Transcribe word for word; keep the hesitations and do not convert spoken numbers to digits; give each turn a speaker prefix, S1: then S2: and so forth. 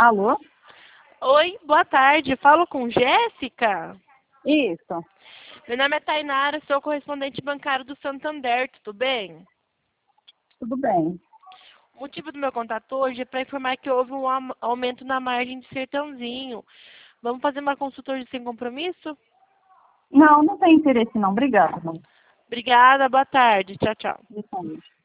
S1: Alô?
S2: Oi, boa tarde. Falo com Jéssica?
S1: Isso.
S2: Meu nome é Tainara, sou correspondente bancário do Santander, tudo bem?
S1: Tudo bem.
S2: O motivo do meu contato hoje é para informar que houve um am- aumento na margem de Sertãozinho. Vamos fazer uma consulta hoje sem compromisso?
S1: Não, não tem interesse não. Obrigada.
S2: Obrigada, boa tarde. Tchau, tchau.
S1: Desculpe.